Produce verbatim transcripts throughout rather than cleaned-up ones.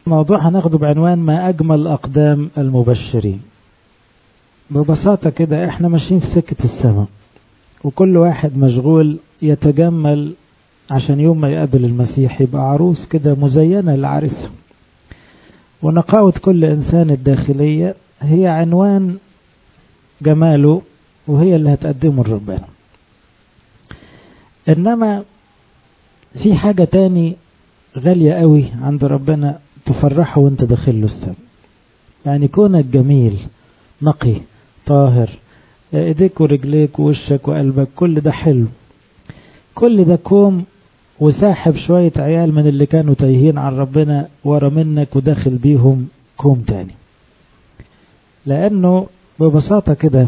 موضوع هناخده بعنوان ما أجمل أقدام المبشرين. ببساطة كده احنا ماشيين في سكة السماء، وكل واحد مشغول يتجمل عشان يوم ما يقابل المسيح يبقى عروس كده مزينة للعريس. ونقاوة كل إنسان الداخلية هي عنوان جماله، وهي اللي هتقدمه لربنا. إنما في حاجة تاني غالية قوي عند ربنا تفرحه وانت داخله السماء، يعني كونك جميل نقي طاهر، ايديك ورجليك ووشك وقلبك كل ده حلو، كل ده كوم وساحب شوية عيال من اللي كانوا تايهين عن ربنا ورا منك وداخل بيهم كوم تاني. لأنه ببساطة كده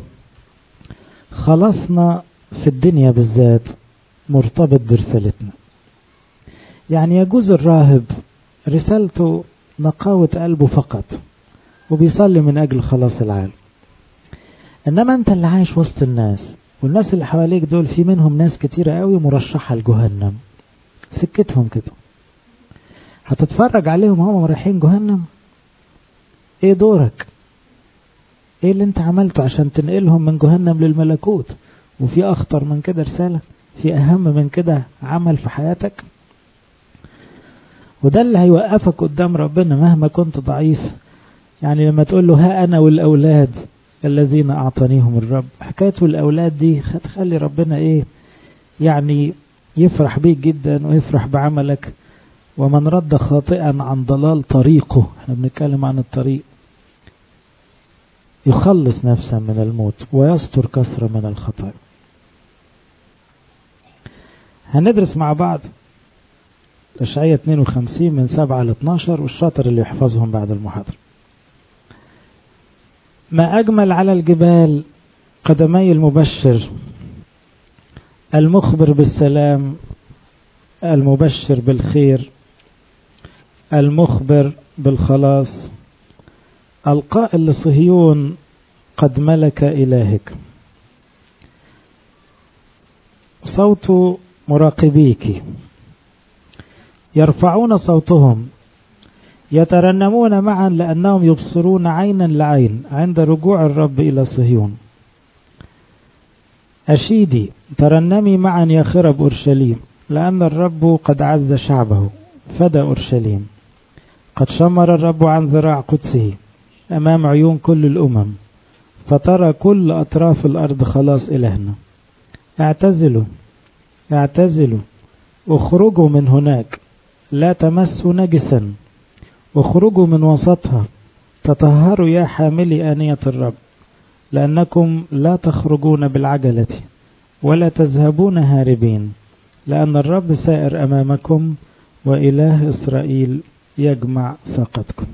خلصنا في الدنيا بالذات مرتبط برسالتنا. يعني يجوز الراهب رسالته نقاوة قلبه فقط وبيصلي من أجل خلاص العالم، إنما أنت اللي عايش وسط الناس، والناس اللي حواليك دول في منهم ناس كتيرة قوي مرشحة لجهنم، سكتهم كده هتتفرج عليهم هم رايحين جهنم. ايه دورك؟ ايه اللي انت عملته عشان تنقلهم من جهنم للملكوت؟ وفي اخطر من كده رسالة؟ في اهم من كده عمل في حياتك؟ وده اللي هيوقفك قدام ربنا مهما كنت ضعيف. يعني لما تقول له ها انا والاولاد الذين اعطانيهم الرب، حكاية الاولاد دي هتخلي ربنا ايه يعني يفرح بيك جدا ويفرح بعملك. ومن رد خاطئا عن ضلال طريقه، احنا بنتكلم عن الطريق، يخلص نفسا من الموت ويستر كثرة من الخطايا. هندرس مع بعض إشعياء اثنين وخمسين من سبعة ل اثناشر، والشاطر اللي يحفظهم بعد المحاضرة. ما أجمل على الجبال قدمي المبشر، المخبر بالسلام، المبشر بالخير، المخبر بالخلاص، القائل لصهيون قد ملك إلهك. صوت مراقبيك يرفعون صوتهم يترنمون معا لأنهم يبصرون عينا لعين عند رجوع الرب إلى صهيون. أشيدي ترنمي معا يا خرب أورشليم، لأن الرب قد عز شعبه فدى أورشليم. قد شمر الرب عن ذراع قدسه أمام عيون كل الأمم، فترى كل أطراف الأرض خلاص إلهنا. اعتزلوا اعتزلوا اخرجوا من هناك، لا تمسوا نجسا، اخرجوا من وسطها، تطهروا يا حاملي آنية الرب، لأنكم لا تخرجون بالعجلة ولا تذهبون هاربين، لأن الرب سائر أمامكم وإله إسرائيل يجمع ساقتكم.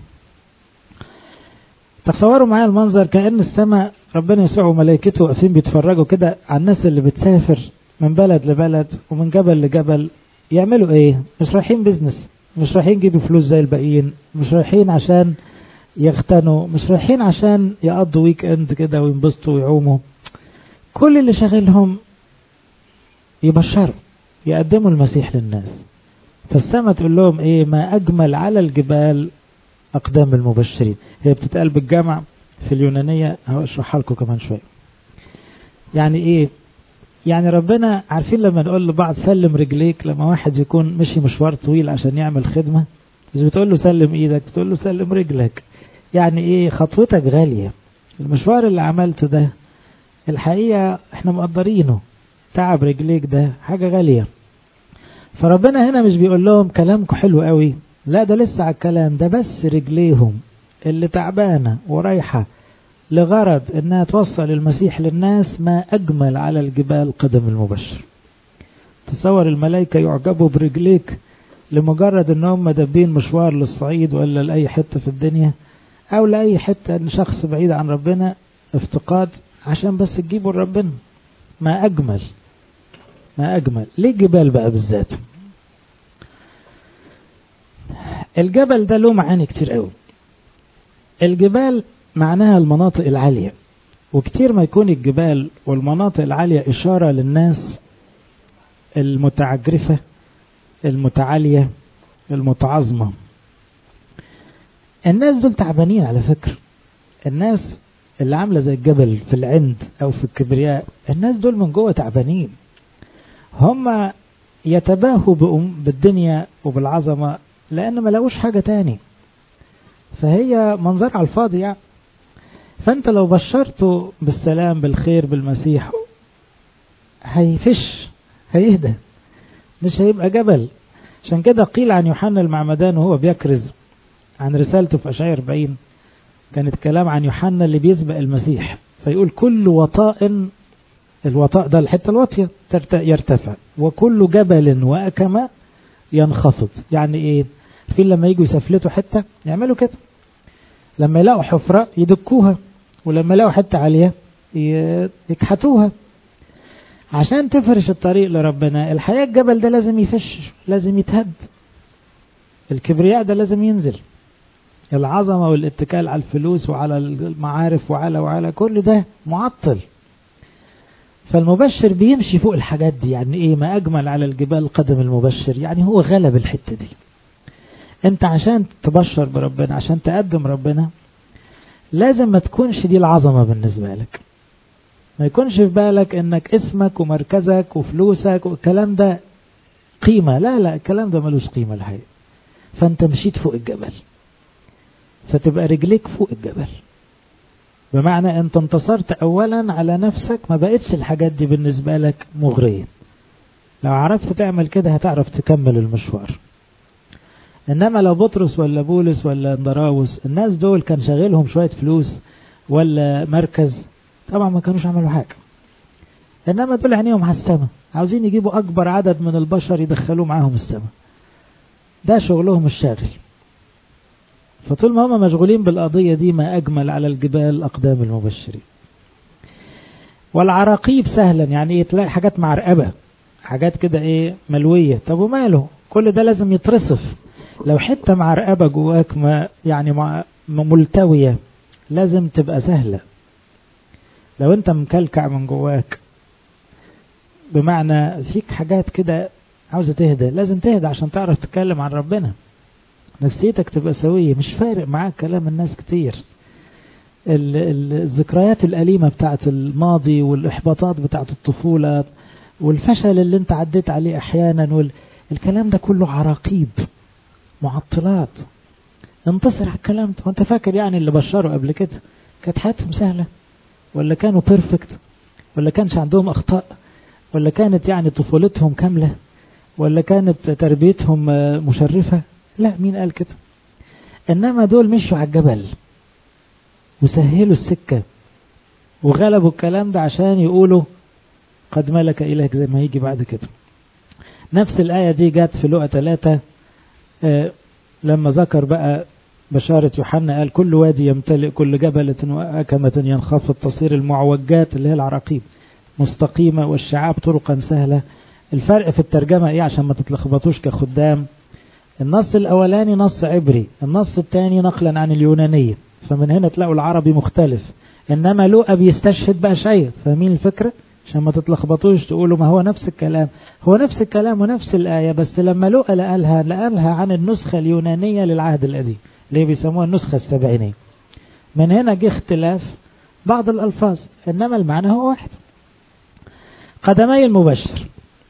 تصوروا معايا المنظر، كأن السماء ربنا يسوع وملائكته واقفين بيتفرجوا كده على الناس اللي بتسافر من بلد لبلد ومن جبل لجبل. يعملوا ايه؟ مش رايحين بيزنس، مش رايحين يجيبوا فلوس زي الباقيين، مش رايحين عشان يغتنوا، مش رايحين عشان يقضوا ويك اند كده وينبسطوا ويعوموا. كل اللي شاغلهم يبشروا، يقدموا المسيح للناس. فالسماء تقول لهم ايه؟ ما اجمل على الجبال اقدام المبشرين. هي بتتقال بالجمع في اليونانية، هشرحها لكم كمان شوية. يعني ايه؟ يعني ربنا عارفين لما نقول لبعض سلم رجليك، لما واحد يكون مشي مشوار طويل عشان يعمل خدمة، مش بتقول له سلم ايدك، بتقول له سلم رجلك. يعني ايه؟ خطوتك غالية، المشوار اللي عملته ده الحقيقة احنا مقدرينه، تعب رجليك ده حاجة غالية. فربنا هنا مش بيقول لهم كلامكم حلو قوي، لا ده لسه على الكلام ده، بس رجليهم اللي تعبانة ورايحة لغرض انها توصل المسيح للناس. ما اجمل على الجبال قدم المبشر. تصور الملائكة يعجبوا برجليك لمجرد انهم مدبين مشوار للصعيد ولا لأي حتة في الدنيا، او لأي حتة ان شخص بعيد عن ربنا افتقاد عشان بس تجيبوا ربنا. ما اجمل ما اجمل. ليه الجبال بقى بالذات؟ الجبل ده له معاني كتير قوي. الجبال معناها المناطق العالية، وكتير ما يكون الجبال والمناطق العالية إشارة للناس المتعجرفة المتعالية المتعظمة. الناس دول تعبانين على فكرة. الناس اللي عاملة زي الجبل في العند أو في الكبرياء، الناس دول من جوه تعبانين. هم يتباهوا بالدنيا وبالعظمة لأن ما لقوش حاجة تاني، فهي منظر على الفاضي يعني. فأنت لو بشرته بالسلام بالخير بالمسيح هيفش، هيهدى، مش هيبقى جبل. عشان كده قيل عن يوحنا المعمدان وهو بيكرز عن رسالته في أشعياء أربعين، كانت كلام عن يوحنا اللي بيسبق المسيح، فيقول كل وطاء، الوطاء ده الحتة الواطية يرتفع، وكل جبل وأكمة ينخفض. يعني ايه؟ في لما يجوا يسفلتوا حتة يعملوا كده، لما يلاقوا حفرة يدكوها، ولما يلاقوا حتة عالية يكحتوها عشان تفرش الطريق لربنا. الحياة الجبل ده لازم يفش، لازم يتهد، الكبرياء ده لازم ينزل، العظمة والاتكال على الفلوس وعلى المعارف وعلى وعلى كل ده معطل. فالمبشر بيمشي فوق الحاجات دي. يعني ايه؟ ما اجمل على الجبال قدم المبشر، يعني هو غلب الحتة دي. انت عشان تبشر بربنا، عشان تقدم ربنا، لازم ما تكونش دي العظمة بالنسبة لك، ما يكونش في بالك انك اسمك ومركزك وفلوسك والكلام ده قيمة. لا لا، الكلام ده ملوش قيمة الحقيقة. فانت مشيت فوق الجبل، فتبقى رجليك فوق الجبل، بمعنى انت انتصرت اولا على نفسك، ما بقتش الحاجات دي بالنسبة لك مغرية. لو عرفت تعمل كده هتعرف تكمل المشوار. انما لو بطرس ولا بولس ولا اندراوس، الناس دول كان شاغلهم شوية فلوس ولا مركز، طبعا ما كانوش عملوا حاجة. انما دول عينيهم على السماء، عاوزين يجيبوا اكبر عدد من البشر يدخلوا معاهم السماء، ده شغلهم الشاغل. فطول ما هم مشغولين بالقضية دي، ما أجمل على الجبال أقدام المبشرين. والعراقيب سهلا، يعني إيه؟ تلاقي حاجات معرقبة، حاجات كده إيه ملوية. طب وماله؟ كل ده لازم يترصف. لو حتة معرقبة جواك ما يعني مع ملتوية، لازم تبقى سهلة. لو أنت مكلكع من جواك، بمعنى فيك حاجات كده عاوزة تهدى، لازم تهدى عشان تعرف تتكلم عن ربنا. نفسيتك تبقى سوية، مش فارق معاك كلام الناس كتير. الذكريات الأليمة بتاعت الماضي والإحباطات بتاعت الطفولة والفشل اللي انت عديت عليه أحيانا، والكلام ده كله عراقيب معطلات. انتصر على الكلام ده. وانت فاكر يعني اللي بشروا قبل كده كانت حياتهم سهلة، ولا كانوا بيرفكت، ولا كانش عندهم أخطاء، ولا كانت يعني طفولتهم كاملة، ولا كانت تربيتهم مشرفة؟ لا، مين قال كده؟ انما دول مشوا على الجبل وسهلوا السكة وغلبوا الكلام ده عشان يقولوا قد ملك إلهك، زي ما يجي بعد كده. نفس الآية دي جات في لقا ثلاثة، آه لما ذكر بقى بشارة يوحنا، قال كل وادي يمتلئ، كل جبلة وأكمة ينخفض، تصير المعوجات اللي هي العراقيب مستقيمة، والشعاب طرقا سهلة. الفرق في الترجمة ايه عشان ما تتلخبطوش كخدام؟ النص الأولاني نص عبري، النص الثاني نقلا عن اليونانية، فمن هنا تلاقوا العربي مختلف. إنما لوقا بيستشهد بأشعياء. فاهمين الفكرة؟ عشان ما تتلخبطوش تقولوا ما هو نفس الكلام، هو نفس الكلام ونفس الآية، بس لما لوقا لقالها لقالها عن النسخة اليونانية للعهد القديم اللي بيسموها النسخة السبعينية. من هنا جه اختلاف بعض الألفاظ، إنما المعنى هو واحد. قدمي المبشر.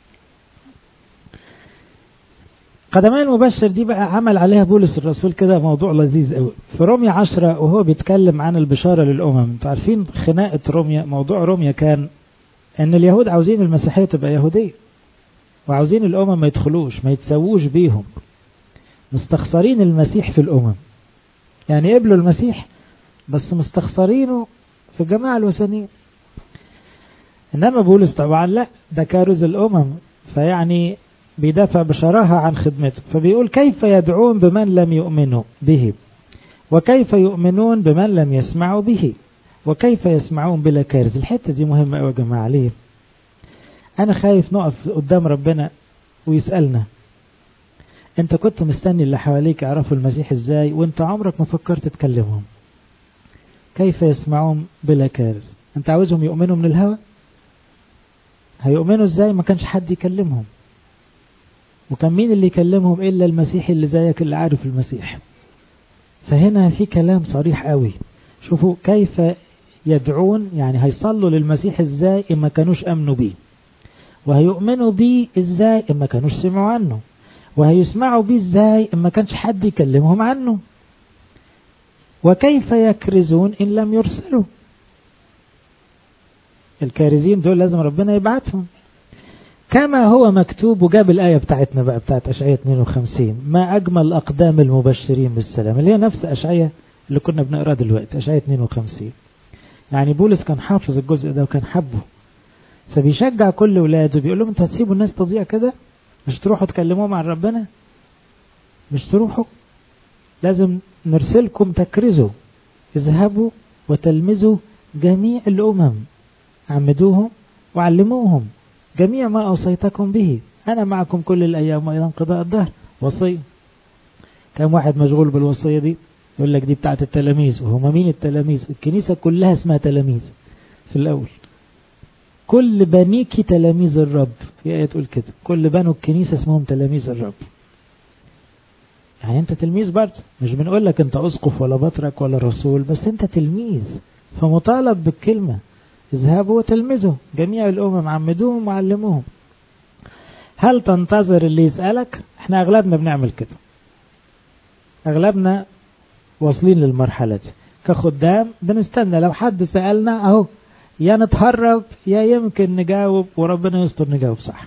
قدمي المبشر دي بقى عمل عليها بولس الرسول كده موضوع لذيذ قوي في رومية عشرة، وهو بيتكلم عن البشارة للأمم. عارفين خناقة رومية؟ موضوع رومية كان ان اليهود عاوزين المسيحية تبقى يهودية، وعاوزين الأمم ما يدخلوش، ما يتسووش بيهم، مستخسرين المسيح في الأمم، يعني قبلوا المسيح بس مستخسرينه في الجماعة الوثنيين. إنما بولس طبعا لا، ده كارز الأمم، فيعني بيدافع بشراهة عن خدمته، فبيقول كيف يدعون بمن لم يؤمنوا به، وكيف يؤمنون بمن لم يسمعوا به، وكيف يسمعون بلا كارز. الحتة دي مهمة قوي يا جماعة. ليه؟ أنا خايف نقف قدام ربنا ويسألنا أنت كنت مستني اللي حواليك يعرفوا المسيح إزاي وأنت عمرك ما فكرت تكلمهم؟ كيف يسمعون بلا كارز؟ أنت عاوزهم يؤمنوا من الهوى؟ هيؤمنوا إزاي ما كانش حد يكلمهم؟ وكان مين اللي يكلمهم إلا المسيح اللي زيك اللي عارف المسيح؟ فهنا في كلام صريح قوي. شوفوا كيف يدعون، يعني هيصلوا للمسيح ازاي اما كانوش امنوا بيه، وهيؤمنوا بيه ازاي اما كانوش سمعوا عنه، وهيسمعوا بيه ازاي اما كانش حد يكلمهم عنه، وكيف يكرزون ان لم يرسلوا. الكارزين دول لازم ربنا يبعتهم كما هو مكتوب. وجاب الآية بتاعتنا بقى بتاعت أشعية اثنين وخمسين، ما أجمل أقدام المبشرين بالسلام، اللي هي نفس أشعية اللي كنا بنقرأ دلوقتي، أشعية اثنين وخمسين. يعني بولس كان حافظ الجزء ده وكان حبه، فبيشجع كل ولاده، بيقول لهم انتوا هتسيبوا الناس تضيع كده؟ مش تروحوا تكلموهم عن ربنا؟ مش تروحوا؟ لازم نرسلكم تكرزوا، اذهبوا وتلمذوا جميع الأمم، عمدوهم وعلموهم جميع ما أوصيتكم به، أنا معكم كل الأيام وإلى انقضاء الدهر. وصية. كم واحد مشغول بالوصية دي؟ يقول لك دي بتاعت التلاميذ. وهم مين التلاميذ؟ الكنيسة كلها اسمها تلاميذ في الأول. كل بنيك تلاميذ الرب، في آية تقول كده، كل بنو الكنيسة اسمهم تلاميذ الرب. يعني انت تلميذ برضه، مش بنقول لك انت أسقف ولا بطرك ولا رسول، بس انت تلميذ، فمطالب بالكلمة اذهبوا وتلمذوا جميع الأمم، عمدوهم وعلموهم. هل تنتظر اللي يسألك؟ احنا أغلبنا بنعمل كده، أغلبنا واصلين للمرحلة دي كخدام، بنستنى لو حد سألنا اهو، يا نتهرب يا يمكن نجاوب وربنا يستر نجاوب صح.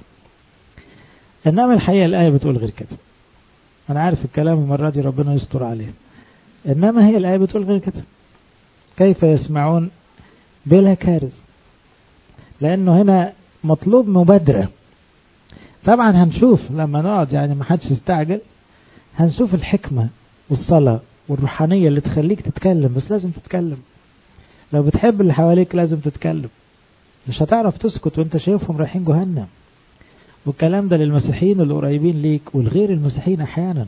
إنما الحقيقة الآية بتقول غير كده. أنا عارف الكلام المرة دي ربنا يستر عليه، إنما هي الآية بتقول غير كده. كيف يسمعون بلا كارث؟ لأنه هنا مطلوب مبادرة. طبعا هنشوف لما نقعد، يعني ما حدش يستعجل، هنشوف الحكمة والصلاة والروحانية اللي تخليك تتكلم، بس لازم تتكلم. لو بتحب اللي حواليك لازم تتكلم، مش هتعرف تسكت وانت شايفهم رايحين جهنم. والكلام ده للمسيحيين اللي قريبين ليك والغير المسيحيين احيانا.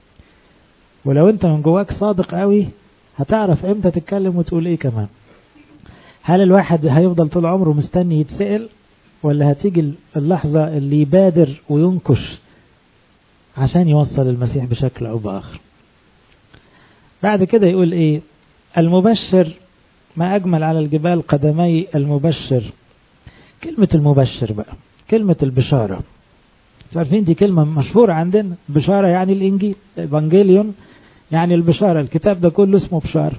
ولو انت من جواك صادق قوي هتعرف امتى تتكلم وتقول ايه كمان. هل الواحد هيفضل طول عمره مستني يتسأل، ولا هتيجي اللحظة اللي يبادر وينكش عشان يوصل المسيح بشكل او باخر؟ بعد كده يقول ايه؟ المبشر، ما اجمل على الجبال قدمي المبشر. كلمة المبشر بقى، كلمة البشارة، عارفين دي كلمة مشهورة عندنا. بشارة يعني الانجيل، ايفانجيليون يعني البشارة، الكتاب ده كله اسمه بشارة.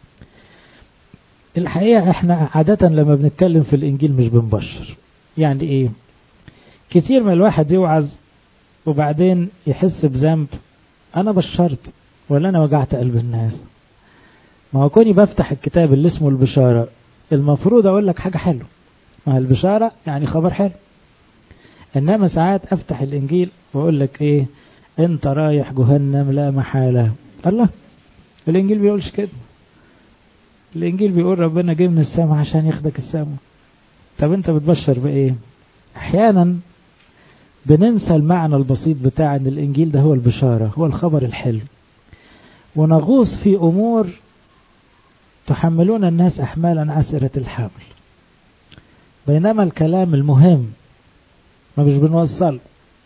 الحقيقة احنا عادة لما بنتكلم في الانجيل مش بنبشر. يعني ايه؟ كتير من الواحد يوعظ وبعدين يحس بذنب، انا بشرت ولا انا وجعت قلب الناس؟ ما هو كوني بفتح الكتاب اللي اسمه البشارة المفروض اقول لك حاجة حلوة، ما البشارة يعني خبر حلو. انما ساعات افتح الانجيل واقول لك ايه؟ انت رايح جهنم لا محالة. الله، الانجيل بيقولش كده. الانجيل بيقول ربنا جه من السماء عشان ياخدك السماء. طب انت بتبشر بايه؟ احيانا بننسى المعنى البسيط بتاع ان الانجيل ده هو البشارة، هو الخبر الحلو، ونغوص في امور تحملون الناس احمالا عسرة الحمل. بينما الكلام المهم ما مش بنوصل،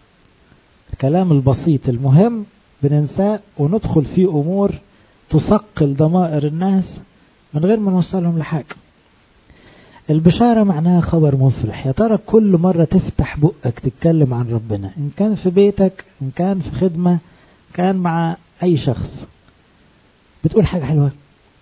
الكلام البسيط المهم بننساه وندخل في امور تثقل ضمائر الناس من غير ما نوصلهم لحاجة. البشارة معناها خبر مفرح. يا ترى كل مرة تفتح بقك تتكلم عن ربنا، إن كان في بيتك، إن كان في خدمة، كان مع أي شخص، بتقول حاجة حلوة،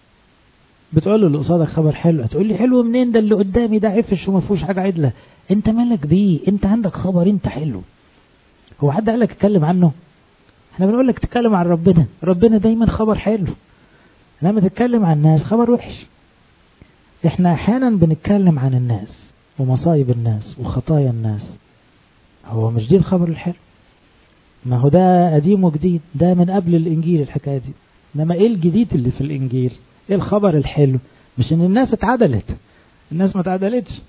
بتقول له اللي قصادك خبر حلو. هتقول لي حلو منين؟ ده اللي قدامي ده عفش وما فيهوش حاجة عدلة. انت مالك بيه؟ انت عندك خبر انت حلو. هو حد قال لك اتكلم عنه؟ احنا بنقول لك تتكلم عن ربنا. ربنا دايما خبر حلو، لما تتكلم عن الناس خبر وحش. احنا احيانا بنتكلم عن الناس ومصايب الناس وخطايا الناس. هو مش دي الخبر الحلو؟ ما هو ده قديم وجديد، ده من قبل الانجيل الحكاية دي. انما ايه الجديد اللي في الانجيل؟ ايه الخبر الحلو؟ مش ان الناس اتعدلت، الناس ما اتعدلتش،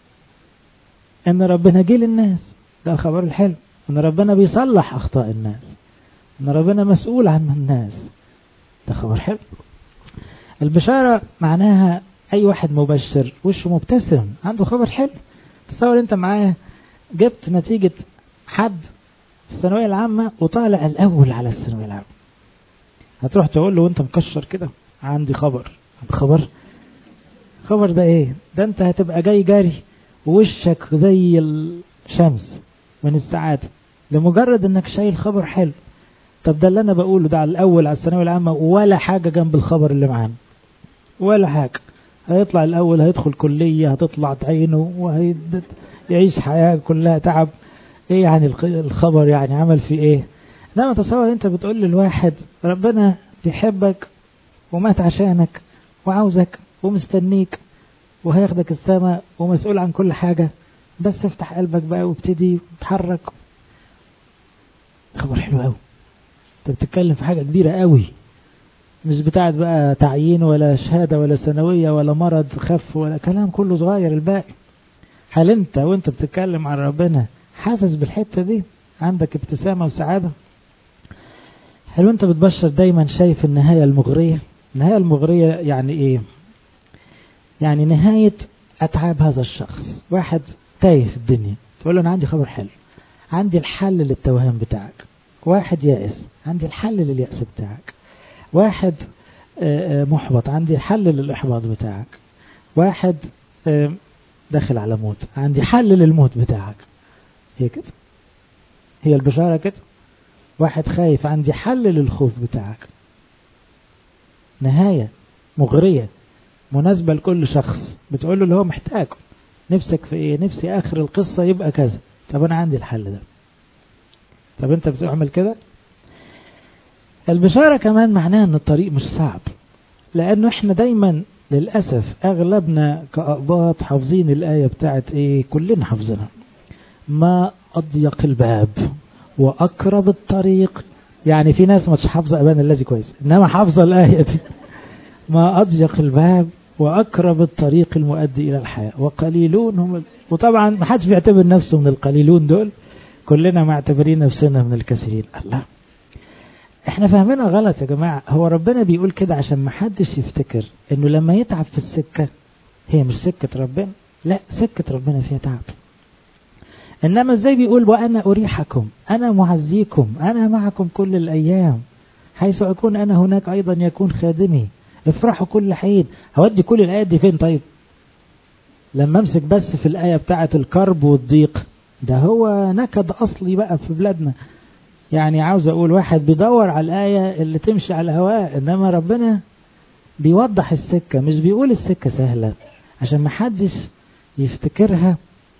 ان ربنا جه للناس، ده الخبر الحلو. ان ربنا بيصلح اخطاء الناس، ان ربنا مسؤول عن الناس، ده خبر حلو. البشارة معناها اي واحد مبشر وشه مبتسم عنده خبر حلو. تصور انت معايا جبت نتيجة حد الثانوية العامة وطالع الاول على الثانوية العامة، هتروح تقول له وانت مكشر كده عندي خبر. خبر خبر ده ايه؟ ده انت هتبقى جاي جاري ووشك زي الشمس من السعادة لمجرد انك شايل خبر حلو. طب ده اللي انا بقوله ده على الاول على الثانويه العامه ولا حاجه جنب الخبر اللي معانا ولا حاجه. هيطلع الاول هيدخل كليه هتطلع عينه وهيعيش حياه كلها تعب. ايه يعني الخبر يعني عمل في ايه؟ انما تصور انت بتقول للواحد ربنا بيحبك ومات عشانك وعاوزك ومستنيك وهياخدك السماء ومسؤول عن كل حاجه، بس افتح قلبك بقى وابتدي تتحرك. خبر حلو قوي. انت بتتكلم في حاجة كبيرة قوي، مش بتاعت بقى تعيين ولا شهادة ولا ثانوية ولا مرض خف ولا كلام كله صغير الباقي. هل انت وانت بتتكلم عن ربنا حاسس بالحتة دي؟ عندك ابتسامة وسعادة؟ هل وانت بتبشر دايما شايف النهاية المغرية؟ النهاية المغرية يعني ايه؟ يعني نهاية اتعاب هذا الشخص. واحد تايه في الدنيا تقول له انا عندي خبر حلو، عندي الحل للتوهان بتاعك. واحد يائس عندي الحل لليأس بتاعك. واحد محبط عندي الحل للإحباط بتاعك. واحد داخل على موت عندي حل للموت بتاعك. هي كده، هي البشارة كده. واحد خايف عندي حل للخوف بتاعك. نهاية مغرية مناسبة لكل شخص، بتقول له اللي هو محتاجه. نفسك في ايه؟ نفسي اخر القصة يبقى كذا. طب انا عندي الحل ده. طب انت بتعمل كده؟ البشارة كمان معناها ان الطريق مش صعب، لانه احنا دايما للأسف اغلبنا كأقباط حافظين الآية بتاعت ايه؟ كلنا حافظينها. ما اضيق الباب واقرب الطريق. يعني في ناس مش حافظة ابان الذي كويس، انما حافظة الآية دي. ما اضيق الباب واقرب الطريق المؤدي الى الحياة وقليلون هم. وطبعا ما حدش بيعتبر نفسه من القليلون دول، كلنا معتبرين نفسنا من الكثيرين. الله، احنا فاهمينها غلط يا جماعة. هو ربنا بيقول كده عشان ما حدش يفتكر انه لما يتعب في السكة هي مش سكة ربنا. لا، سكة ربنا فيها تعب. انما ازاي بيقول وانا اريحكم، انا معزيكم، انا معكم كل الايام، حيث اكون انا هناك ايضا يكون خادمي، افرحوا كل حين. هودي كل الايات دي فين طيب؟ لما امسك بس في الايه بتاعه الكرب والضيق، ده هو نكد اصلي بقى في بلادنا. يعني عاوز اقول واحد بيدور على الايه اللي تمشي على هواه، انما ربنا بيوضح السكه، مش بيقول السكه سهله عشان ما حدش يفتكرها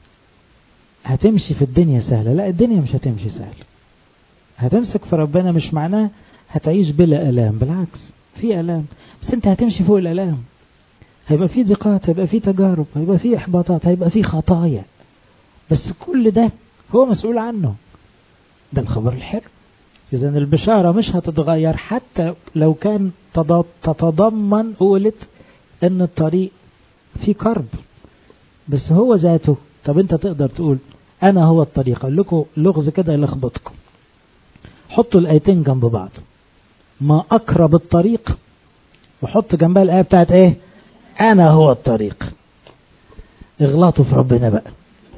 هتمشي في الدنيا سهله. لا، الدنيا مش هتمشي سهله. هتمسك في ربنا مش معناه هتعيش بلا الام، بالعكس في الام، بس انت هتمشي فوق الالام. هيبقى في ضيقات، هيبقى في تجارب، هيبقى في احباطات، هيبقى في خطايا، بس كل ده هو مسؤول عنه. ده الخبر الحلو. إذن البشارة مش هتتغير حتى لو كان تتضمن قولت ان الطريق فيه كرب، بس هو ذاته. طب انت تقدر تقول انا هو الطريق. اقول لكم لغز كده يلخبطكم. حطوا الايتين جنب بعض، ما اقرب الطريق، وحط جنبها الايه بتاعت ايه؟ انا هو الطريق. اغلطوا في ربنا بقى.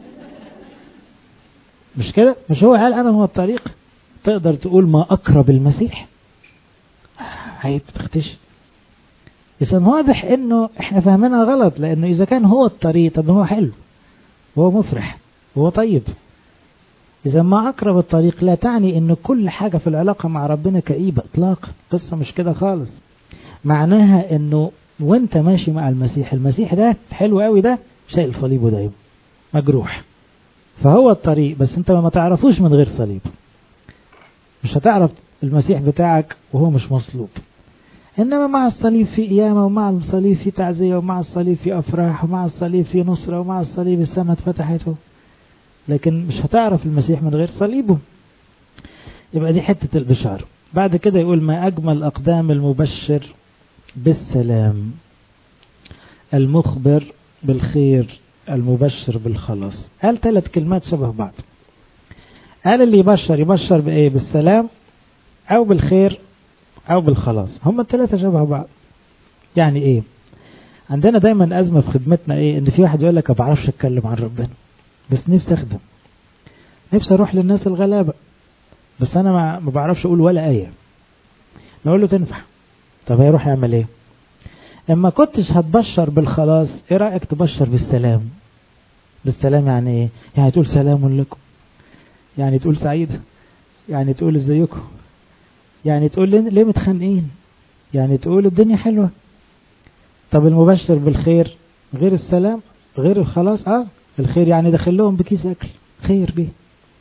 مش كده؟ مش هو قال انا هو الطريق؟ تقدر تقول ما اقرب المسيح؟ عيب تختش. اذا واضح انه احنا فاهمينها غلط، لانه اذا كان هو الطريق طب هو حلو وهو مفرح وهو طيب. اذا ما اقرب الطريق لا تعني ان كل حاجة في العلاقة مع ربنا كئيبة اطلاقا. قصة مش كده خالص. معناها انه وانت ماشي مع المسيح، المسيح ده حلو قوي، ده شايل صليبه دايما مجروح، فهو الطريق. بس انت ما تعرفوش من غير صليب. مش هتعرف المسيح بتاعك وهو مش مصلوب. انما مع الصليب في قيامة، ومع الصليب في تعزية، ومع الصليب في افراح، ومع الصليب في نصرة، ومع الصليب السماء اتفتحته. لكن مش هتعرف المسيح من غير صليبه. يبقى دي حتة البشارة. بعد كده يقول ما اجمل اقدام المبشر بالسلام، المخبر بالخير، المبشر بالخلاص. قال ثلاث كلمات شبه بعض. قال اللي يبشر يبشر بايه؟ بالسلام او بالخير او بالخلاص. هم الثلاثة شبه بعض. يعني ايه؟ عندنا دايما ازمة في خدمتنا ايه؟ ان في واحد يقول لك ما بعرفش اتكلم عن ربنا، بس نفسي اخدم، نفسي اروح للناس الغلابة، بس انا ما بعرفش اقول ولا ايه. نقول له تنفع. طب هيروح يعمل ايه؟ اما كنتش هتبشر بالخلاص، ايه رأيك تبشر بالسلام؟ بالسلام يعني ايه؟ يعني تقول سلام لكم، يعني تقول سعيدة، يعني تقول ازيكم، يعني تقول ليه متخانقين، يعني تقول الدنيا حلوة. طب المبشر بالخير غير السلام غير الخلاص. اه الخير يعني داخل لهم بكيس اكل، خير جه،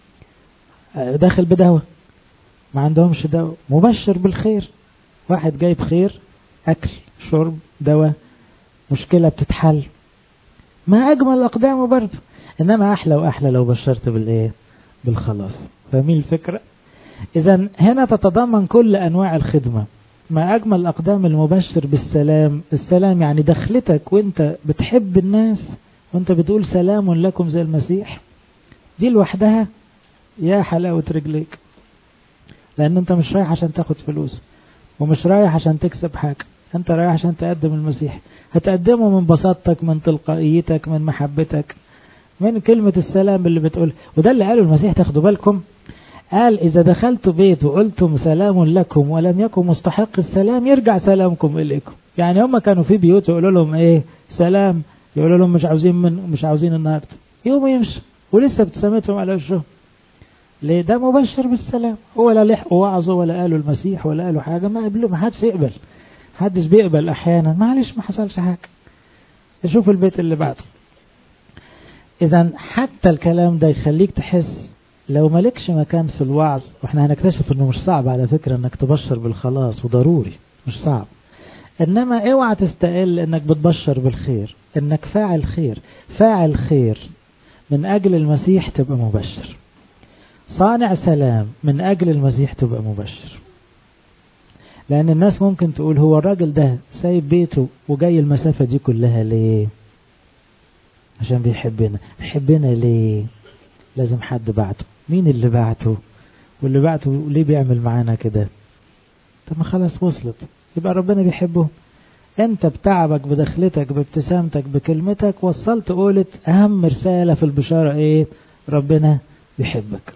داخل بدواء ما عندهمش دواء، مبشر بالخير. واحد جايب خير، اكل شرب دواء، مشكلة بتتحل، ما اجمل اقدامه برضه. انما احلى واحلى لو بشرت بالايه؟ بالخلاص. فاهمين الفكرة؟ اذا هنا تتضمن كل انواع الخدمة. ما اجمل اقدام المبشر بالسلام. السلام يعني دخلتك وانت بتحب الناس وانت بتقول سلام لكم زي المسيح، دي لوحدها يا حلاوة رجليك. لان انت مش رايح عشان تاخد فلوس، ومش رايح عشان تكسب حاجة، انت رايح عشان تقدم المسيح. هتقدمه من بساطتك، من تلقائيتك، من محبتك، من كلمة السلام اللي بتقول. وده اللي قاله المسيح، تاخدوا بالكم، قال إذا دخلت بيت وقلتم سلام لكم ولم يكن مستحق السلام يرجع سلامكم إليكم. يعني هم كانوا في بيوت يقولوا لهم إيه؟ سلام، يقولوا لهم مش عاوزين من مش عاوزين النهارده، يوم يمشي ولسه ابتسامتهم على وشهم. ليه؟ ده مبشر بالسلام. هو لا لحقوا وعظوا ولا قالوا المسيح ولا قالوا حاجة، ما قبلوا، ما حدش يقبل، حدش بيقبل أحيانا، معلش ما حصلش حاجة. شوف البيت اللي بعده. إذا حتى الكلام ده يخليك تحس لو مالكش مكان في الوعظ. واحنا هنكتشف انه مش صعب على فكرة انك تبشر بالخلاص، وضروري مش صعب. انما اوعى تستقل انك بتبشر بالخير، انك فاعل خير. فاعل خير من اجل المسيح تبقى مبشر، صانع سلام من اجل المسيح تبقى مبشر. لان الناس ممكن تقول هو الراجل ده سايب بيته وجاي المسافة دي كلها ليه؟ عشان بيحبنا. بيحبنا ليه؟ لازم حد بعته. مين اللي بعته؟ واللي بعته ليه بيعمل معانا كده؟ طب ما خلاص وصلت، يبقى ربنا بيحبه. انت بتعبك، بدخلتك، بابتسامتك، بكلمتك وصلت قولة اهم رسالة في البشارة ايه؟ ربنا بيحبك.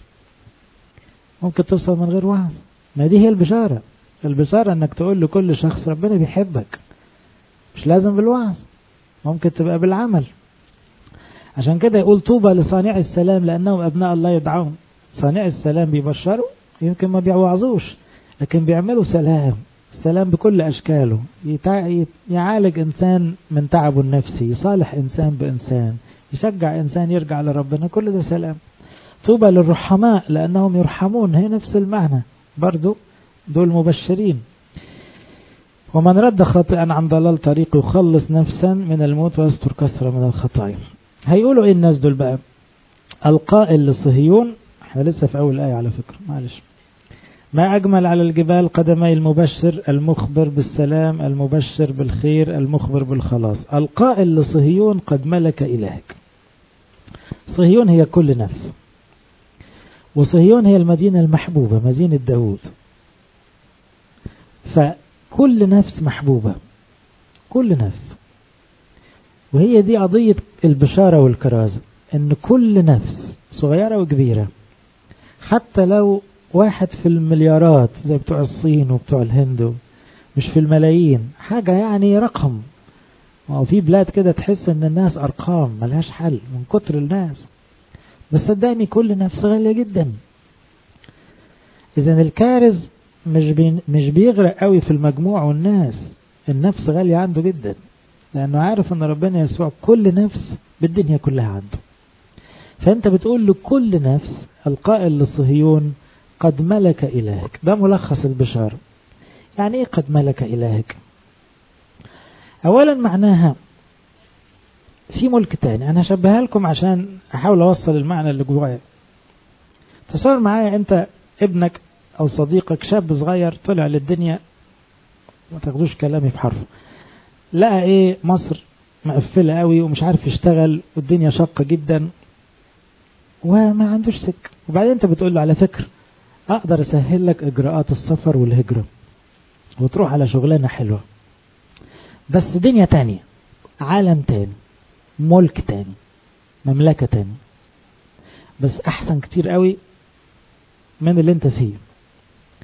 ممكن توصل من غير وعظ، ما دي هي البشارة. البشارة انك تقول لكل شخص ربنا بيحبك، مش لازم بالوعظ، ممكن تبقى بالعمل. عشان كده يقول طوبى لصانع السلام لأنهم أبناء الله يدعون. صانع السلام بيبشروا، يمكن ما بيوعظوش، لكن بيعملوا سلام. السلام بكل أشكاله، يعالج إنسان من تعبه النفسي، يصالح إنسان بإنسان، يشجع إنسان يرجع لربنا، كل ده سلام. طوبى للرحماء لأنهم يرحمون، هي نفس المعنى برضو، دول مبشرين. ومن رد خاطئا عن ضلال طريق يخلص نفسا من الموت ويستر كثرة من الخطايا. هيقولوا ايه الناس دول بقى؟ القائل لصهيون، احنا لسه في اول آية على فكرة، معلش. ما اجمل على الجبال قدمي المبشر، المخبر بالسلام، المبشر بالخير، المخبر بالخلاص. القائل لصهيون قد ملك إلهك. صهيون هي كل نفس، وصهيون هي المدينة المحبوبة، مدينة داود. فكل نفس محبوبة، كل نفس. وهي دي قضية البشارة والكرازة، ان كل نفس صغيرة وكبيرة، حتى لو واحد في المليارات زي بتوع الصين وبتوع الهند، مش في الملايين، حاجة يعني رقم. وفي بلاد كده تحس ان الناس ارقام ملهاش حل من كتر الناس، بس صدقني كل نفس غالية جدا. اذا الكارز مش بي مش بيغرق قوي في المجموع والناس، النفس غالية عنده جدا، لأنه عارف أن ربنا يسوع كل نفس بالدنيا كلها عنده. فأنت بتقول لكل نفس القائل للصهيون قد ملك إلهك. ده ملخص البشارة. يعني إيه قد ملك إلهك؟ أولا معناها في ملك تاني. أنا هشبهها لكم عشان أحاول أوصل المعنى اللي جوايا. تصور معايا أنت ابنك أو صديقك شاب صغير طلع للدنيا، ما تاخدوش كلامي في حرفه، لقى ايه؟ مصر مقفلة قوي ومش عارف يشتغل والدنيا شاقة جدا وما عندوش سك. وبعدين انت بتقول له على فكرة اقدر اسهل لك اجراءات السفر والهجرة وتروح على شغلانة حلوة، بس دنيا تانية، عالم تاني، ملك تاني، مملكة تاني، بس احسن كتير قوي من اللي انت فيه.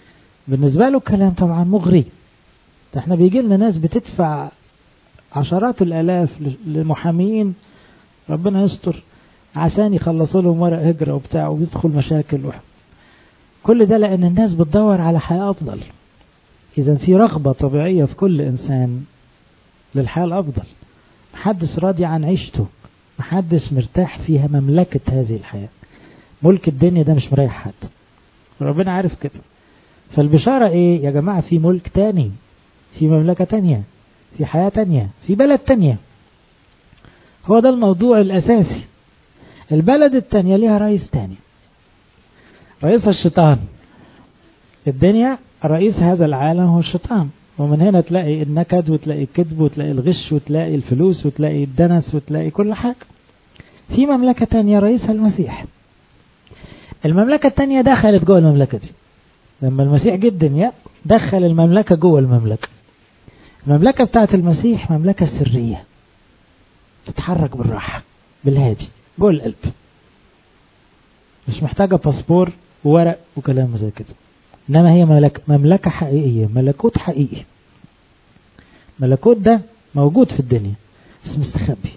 بالنسبة له كلام طبعا مغري. ده احنا بيجي لنا ناس بتدفع عشرات الالاف لمحامين ربنا يستر عشان يخلصوا لهم ورق هجرة وبتاع وبيدخل مشاكل وح. كل ده لان الناس بتدور على حياة افضل. اذا في رغبة طبيعية في كل انسان للحياة الافضل. محدش راضي عن عيشته، محدش مرتاح فيها مملكة هذه الحياة. ملك الدنيا ده مش مريح حد، ربنا عارف كده. فالبشارة ايه يا جماعة؟ في ملك تاني، في مملكة تانية، في حياة تانية، في بلد تانية. هو ده الموضوع الأساسي. البلد التانية ليها رئيس تاني، رئيس الشيطان. الدنيا رئيس هذا العالم هو الشيطان، ومن هنا تلاقي النكد وتلاقي الكذب وتلاقي الغش وتلاقي الفلوس وتلاقي الدنس وتلاقي كل حاجة. في مملكة تانية رئيسها المسيح. المملكة التانية دخلت جوه المملكة دي لما المسيح جه الدنيا، دخل المملكة جوه المملكة. المملكة بتاعت المسيح مملكة سرية تتحرك بالراحة بالهادي جوه القلب، مش محتاجة باسبور وورق وكلام زي كده. انما هي ملك مملكة حقيقية، ملكوت حقيقي. ملكوت ده موجود في الدنيا بس مستخبي،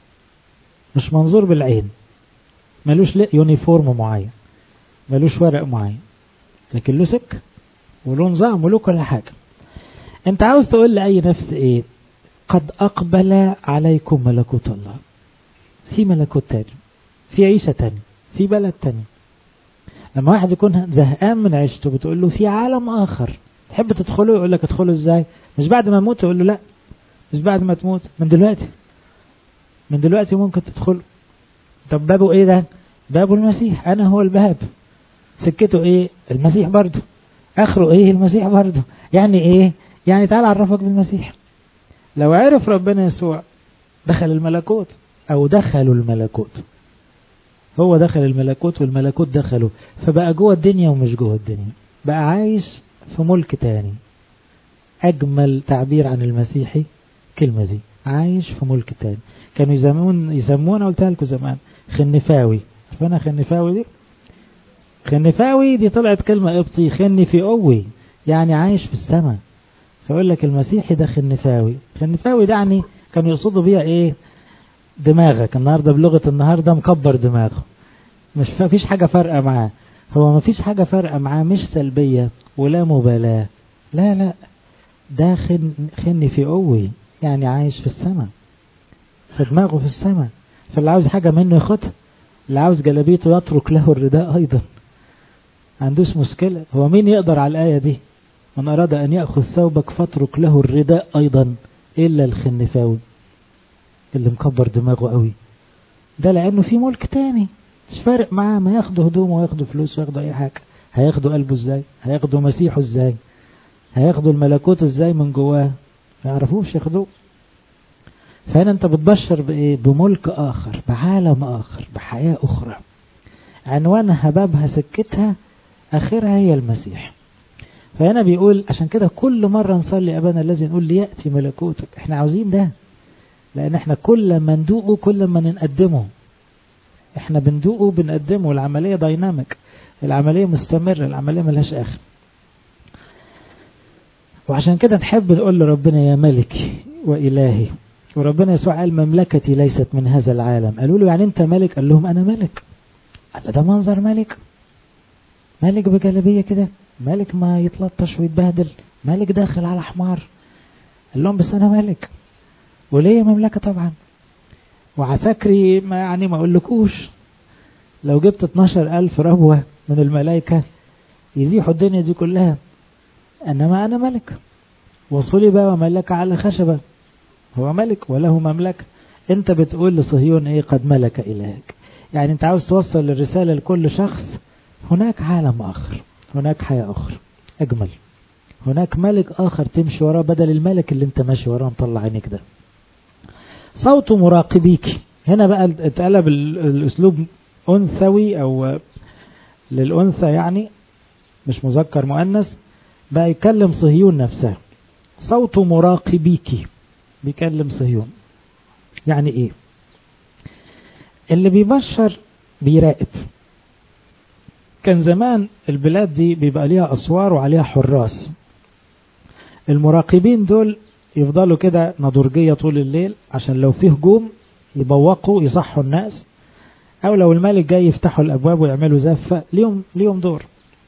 مش منظور بالعين، ملوش يونيفورم معين، ملوش ورق معين، لكن له سك وله نظام وله كل حاجة. انت عاوز تقول لأي نفس ايه؟ قد أقبل عليكم ملكوت الله. في ملكوت تاني، في عيشة تاني، في بلد تاني. لما واحد يكون زهقان من عيشته بتقول له في عالم آخر تحب تدخله، يقول لك ادخله ازاي؟ مش بعد ما اموت، يقول له لا مش بعد ما تموت، من دلوقتي، من دلوقتي ممكن تدخله. طب بابه ايه ده؟ بابه المسيح. انا هو الباب. سكته ايه؟ المسيح برضه. اخره ايه؟ المسيح برضه. يعني ايه؟ يعني تعال اعرفك بالمسيح. لو عرف ربنا يسوع دخل الملكوت، او دخلوا الملكوت. هو دخل الملكوت والملكوت دخله، فبقى جوه الدنيا ومش جوه الدنيا، بقى عايش في ملك تاني. اجمل تعبير عن المسيحي كلمة دي، عايش في ملك تاني. كانوا يسمون يسمونا، قلتها لكم زمان، خنفاوي. عارفينها خنفاوي دي؟ خنفاوي دي طلعت كلمة قبطي، خني في قوي، يعني عايش في السماء. فيقول لك المسيحي ده خنفاوي. خنفاوي ده يعني كانوا يقصدوا بيها ايه؟ دماغك النهاردة، بلغة النهاردة مكبر دماغه، مش فيش حاجة فارقة معاه. هو ما فيش حاجة فارقة معاه، مش سلبية ولا مبالاة، لا لا، ده خن خني في قوي، يعني عايش في السماء، فدماغه في السماء. فاللي عاوز حاجة منه ياخدها، اللي عاوز جلابيته يترك له الرداء أيضا، عندوش مشكلة. هو مين يقدر على الآية دي؟ من أراد أن يأخذ ثوبك فاترك له الرداء أيضا، إلا الخنفاوي اللي مكبر دماغه قوي ده، لأنه في ملك تاني مش فارق معاه، ما ياخدوا هدومه وياخدوا فلوس وياخدوا أي حاجة. هياخدوا قلبه ازاي؟ هياخدوا مسيحه ازاي؟ هياخدوا الملكوت ازاي من جواه؟ ما يعرفوش ياخدوه. فهنا انت بتبشر بايه؟ بملك اخر، بعالم اخر، بحياة اخرى، عنوانها بابها سكتها اخرها هي المسيح. فهنا بيقول عشان كده كل مرة نصلي ابانا الذي نقول ليأتي ملكوتك. احنا عاوزين ده، لان احنا كل ما ندوقه كل ما نقدمه. احنا بندوقه بنقدمه. العملية دايناميك، العملية مستمرة، العملية ملهاش اخر. وعشان كده نحب نقول لربنا يا ملكي وإلهي. وربنا يسوع قال مملكتي ليست من هذا العالم. قالوا له يعني انت ملك؟ قال لهم انا ملك. قال ده منظر ملك، ملك بجلبية كده، ملك ما يتلطش ويتبهدل، ملك داخل على حمار. قال لهم بس انا ملك وليه مملكة طبعا، وعساكري ما يعني ما اقولكوش، لو جبت اتناشر الف ربوة من الملائكة يزيحوا الدنيا دي كلها، انما انا ملك. وصلب وملك على خشبة، هو ملك وله مملكة. انت بتقول لصهيون ايه؟ قد ملك الهك. يعني انت عاوز توصل الرسالة لكل شخص هناك عالم اخر، هناك حياة اخرى اجمل، هناك ملك اخر تمشي وراه بدل الملك اللي انت ماشي وراه مطلع عينيك ده. صوت مراقبيك. هنا بقى اتقلب الاسلوب انثوي او للانثى، يعني مش مذكر مؤنث، بقى يكلم صهيون نفسها. صوت مراقبيك، بيكلم صهيون. يعني ايه؟ اللي بيبشر بيراقب. كان زمان البلاد دي بيبقى ليها أسوار وعليها حراس. المراقبين دول يفضلوا كده نضرجية طول الليل عشان لو فيه هجوم يبوقوا يصحوا الناس، أو لو الملك جاي يفتحوا الأبواب ويعملوا زفة، ليهم, ليهم دور.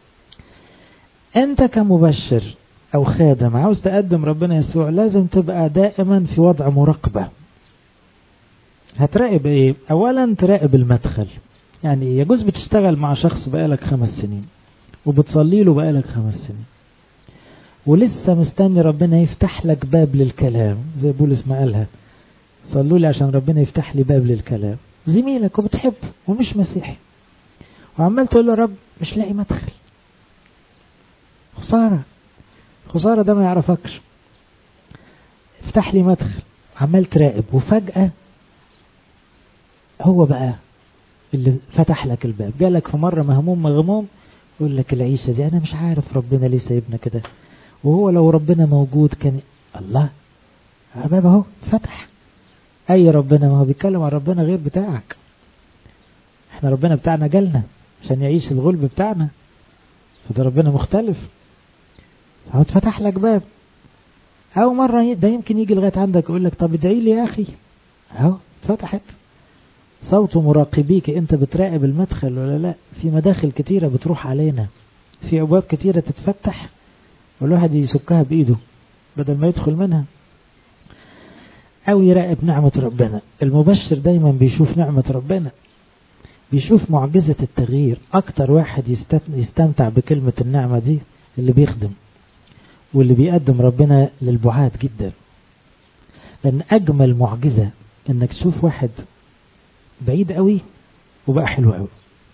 أنت كمبشر أو خادم عاوز تقدم ربنا يسوع لازم تبقى دائما في وضع مراقبة. هتراقب إيه؟ أولا تراقب المدخل. يعني يجوز بتشتغل مع شخص بقالك خمس سنين وبتصلي له بقالك خمس سنين ولسه مستني ربنا يفتح لك باب للكلام، زي بولس ما قالها، صلوا لي عشان ربنا يفتح لي باب للكلام. زميلك وبتحبه ومش مسيحي وعمال تقول له رب مش لاقي مدخل، خسارة خسارة، ده ما يعرفكش، افتح لي مدخل. عمال تراقب وفجأة هو بقى اللي فتح لك الباب. جالك في مرة مهموم مغموم يقول لك العيشة دي أنا مش عارف ربنا ليه سايبنا كده، وهو لو ربنا موجود كان الله باب اهو اتفتح. أي ربنا؟ ما هو بيتكلم عن ربنا غير بتاعك. احنا ربنا بتاعنا جالنا عشان يعيش الغلب بتاعنا، فده ربنا مختلف، فهو اتفتح لك باب. أو مرة ده يمكن يجي لغاية عندك يقول لك طب ادعي لي يا أخي، اهو اتفتحت. صوت مراقبيك، انت بتراقب المدخل ولا لا؟ في مداخل كتيرة بتروح علينا، في أبواب كتيرة تتفتح والواحد يسكها بإيده بدل ما يدخل منها. أو يراقب نعمة ربنا. المبشر دايما بيشوف نعمة ربنا، بيشوف معجزة التغيير. أكتر واحد يستمتع بكلمة النعمة دي اللي بيخدم واللي بيقدم ربنا للبعاد جدا، لأن أجمل معجزة إنك تشوف واحد بعيد قوي وبقى حلو قوي.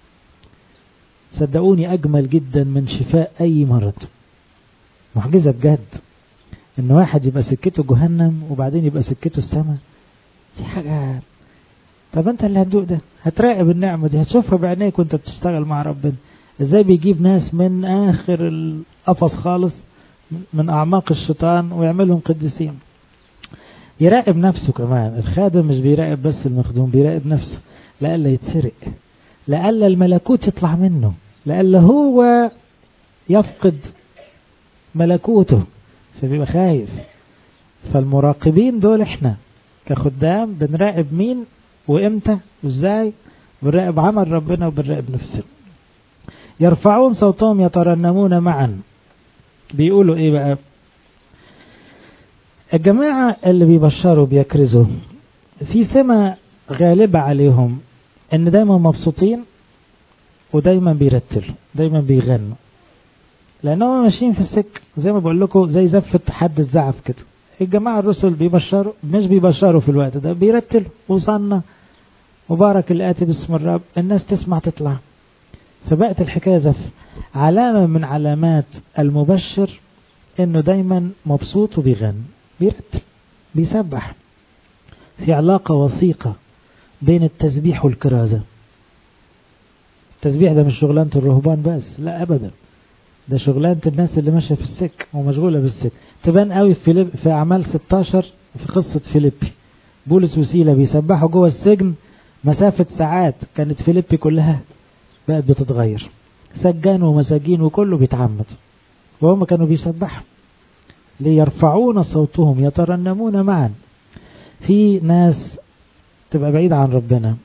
صدقوني أجمل جدا من شفاء أي مرض. معجزة بجد إن واحد يبقى سكته جهنم وبعدين يبقى سكته السماء، دي حاجة. طب أنت اللي هتدوق ده، هتراقب النعمة دي، هتشوفها بعينيك وأنت بتشتغل مع ربنا إزاي بيجيب ناس من آخر القفص خالص من أعماق الشيطان ويعملهم قديسين. يراقب نفسه كمان. الخادم مش بيراقب بس المخدوم، بيراقب نفسه لألا يتسرق، لألا الملكوت يطلع منه، لألا هو يفقد ملكوته، فبيبقى خايف. فالمراقبين دول احنا كخدام بنراقب مين وامتى وازاي، بنراقب عمل ربنا وبنراقب نفسنا. يرفعون صوتهم يترنمون معا. بيقولوا ايه بقى الجماعة اللي بيبشروا بيكرزوا؟ في سمة غالبة عليهم ان دايما مبسوطين ودايما بيرتلوا، دايما بيغنوا، لانهم ماشيين في السكة زي ما بقول لكم، زي زفة حد الزعف كده. الجماعة الرسل بيبشروا، مش بيبشروا في الوقت ده، بيرتلوا وصلنا مبارك الآتي باسم الرب، الناس تسمع تطلع. فبقت الحكاية زف. علامة من علامات المبشر انه دايما مبسوط وبيغني، بيرتل، بيسبح. في علاقة وثيقة بين التسبيح والكرازة. التسبيح ده مش شغلانة الرهبان بس، لا أبدا، ده شغلانة الناس اللي ماشية في السك ومشغولة بالسك. تبان قوي في, فيليب في أعمال ستاشر في قصة فيليبي، بولس وسيلة بيسبحوا جوه السجن مسافة ساعات. كانت فيليبي كلها بقت بتتغير، سجان ومساجين وكله بيتعمد، وهم كانوا بيسبحوا. ليرفعون صوتهم يترنمون معا. في ناس تبقى بعيد عن ربنا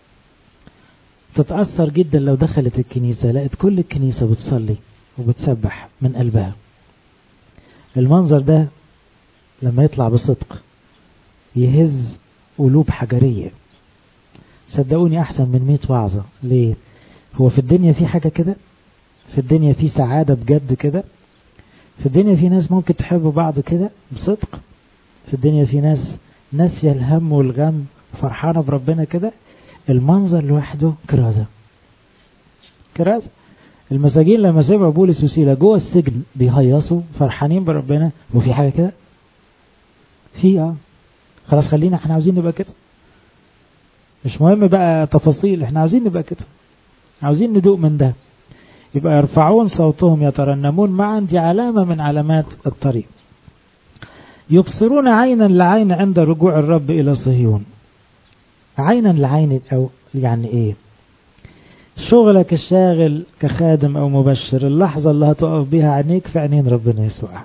تتأثر جدا لو دخلت الكنيسة لقت كل الكنيسة بتصلي وبتسبح من قلبها. المنظر ده لما يطلع بصدق يهز قلوب حجرية. صدقوني أحسن من مئة وعظة. ليه؟ هو في الدنيا في حاجة كده؟ في الدنيا في سعادة بجد كده؟ في الدنيا في ناس ممكن تحبوا بعض كده بصدق؟ في الدنيا في ناس ناسية الهم والغم وفرحانة بربنا كده؟ المنظر لوحده كرازة. كرازة. المساجين لما سمعوا بولس وسيلة جوه السجن بيهيصوا فرحانين بربنا، وفي حاجة كده؟ في اه خلاص خلينا احنا عاوزين نبقى كده، مش مهم بقى تفاصيل، احنا عاوزين نبقى كده، عاوزين ندوق من ده. يبقى يرفعون صوتهم يترنمون معا، دي علامة من علامات الطريق. يبصرون عينا لعين عند رجوع الرب إلى صهيون. عينا لعين أو يعني إيه؟ شغلك الشاغل كخادم أو مبشر، اللحظة اللي هتقف بيها عينيك في عينين ربنا يسوع.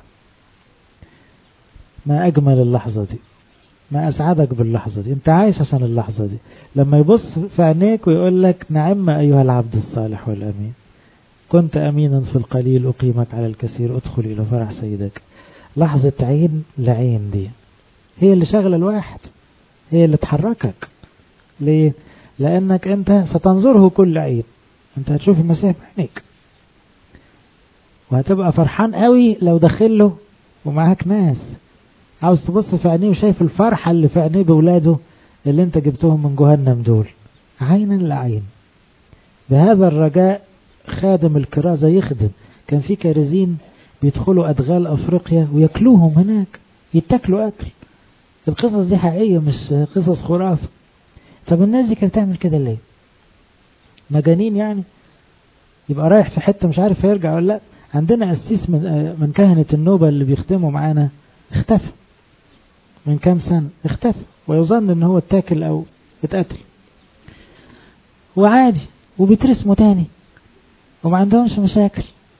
ما أجمل اللحظة دي، ما أسعدك باللحظة دي. أنت عايش عشان اللحظة دي، لما يبص في عينيك ويقول لك نعم أيها العبد الصالح والأمين، كنت أمينا في القليل أقيمك على الكثير، أدخل إلى فرح سيدك. لحظة عين لعين دي هي اللي شغل الواحد، هي اللي تحركك. ليه؟ لأنك أنت ستنظره كل عين، أنت هتشوف المسيح بعينيك، وهتبقى فرحان قوي لو دخله ومعاك ناس عاوز تبص في عينيه وشايف الفرحة اللي في عينيه بولاده اللي انت جبتهم من جهنم دول، عين لعين. بهذا الرجاء خادم الكرازة يخدم. كان في كارزين بيدخلوا أدغال أفريقيا ويأكلوهم هناك، يتاكلوا أكل. القصص دي حقيقية مش قصص خرافة. طب الناس دي كانت بتعمل كده ليه؟ مجانين يعني؟ يبقى رايح في حتة مش عارف يرجع ولا لا. عندنا قسيس من من كهنة النوبة اللي بيخدموا معانا اختفى من كام سنة، اختفى ويظن ان هو اتاكل او اتقتل، وعادي وبيترسموا تاني وما عندهمش مشاكل.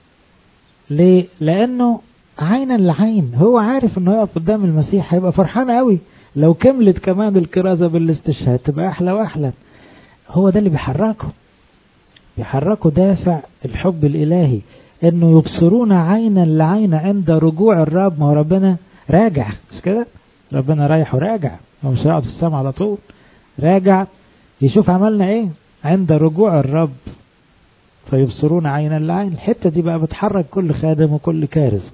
ليه؟ لانه عينا لعين، هو عارف انه يقف قدام المسيح هيبقى فرحان قوي. لو كملت كمان الكرازة بالاستشهاد تبقى احلى واحلى. هو ده اللي بيحركه، بيحركه دافع الحب الالهي، انه يبصرون عينا لعين عند رجوع الرب. ما هو ربنا راجع، مش كده؟ ربنا رايح وراجع، هو مش هيقعد في السماء على طول، راجع يشوف عملنا ايه عند رجوع الرب. فيبصرون عينا لعين، الحتة دي بقى بتحرك كل خادم وكل كارز.